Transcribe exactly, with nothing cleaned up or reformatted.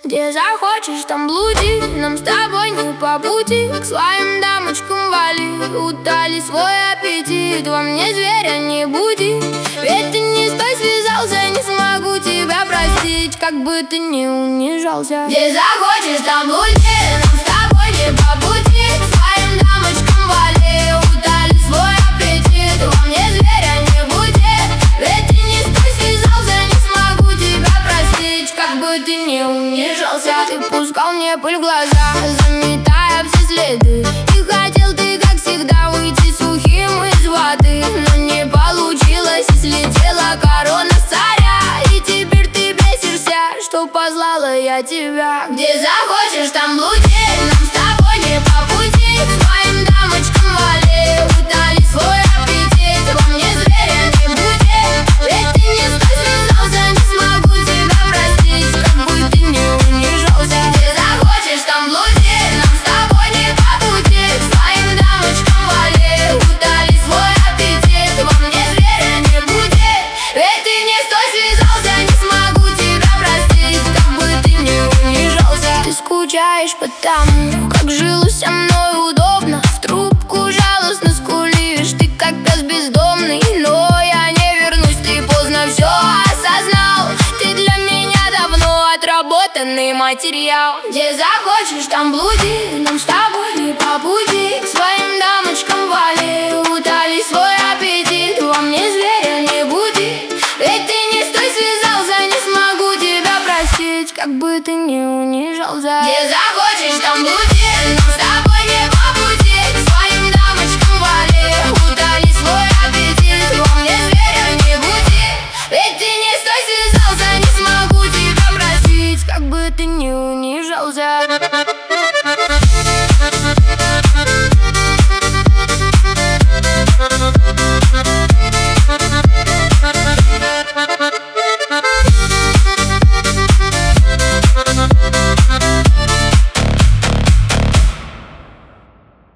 Где захочешь, там блуди, нам с тобой не по пути. К своим дамочкам вали, утоли свой аппетит. Во мне зверя не буди, ведь ты не с той связался. Не смогу тебя простить, как бы ты ни унижался. Где захочешь, там блуди, нам с тобой не по пути. К своим дамочкам вали, утоли свой аппетит. Во мне зверя не буди, ведь ты не с той связался. Не смогу тебя простить, как бы ты ни унижался. Ты пускал мне пыль в глаза, заметая все следы. И хотел ты, как всегда, выйти сухим из воды. Но не получилось, и слетела корона с царя. И теперь ты бесишься, что послала я тебя. Где захочешь, там блуди, нам с тобой не по пути. К своим дамочкам вали, утоли свой аппетит. Во мне зверя не буди, ведь ты не с той связался. Не смогу тебя простить, как бы ты ни унижался. Где захочешь, там блуди, нам с тобой не по пути. К своим дамочкам вали, утоли свой аппетит. Во мне зверя не буди, ведь ты не с той связался. Не смогу тебя простить, как бы ты ни унижался. Ты скучаешь потому, как жилось со мной удобно. В трубку жалостно скулишь, ты как пес бездомный. Но я не вернусь, ты поздно все осознал. Ты для меня давно отработанный материал. Где захочешь, там блуди, нам с тобой не по пути. К своим дамочкам вали, утоли свой аппетит. Во мне зверя не буди, ведь ты не с той связался. Не смогу тебя простить, как бы ты ни унижался. Где захочешь, там блуди, нам с тобой не по пути. К своим дамочкам вали, утоли свой аппетит. Во мне зверя не буди, ведь ты не с той связался. Не смогу тебя простить, как бы ты ни унижался.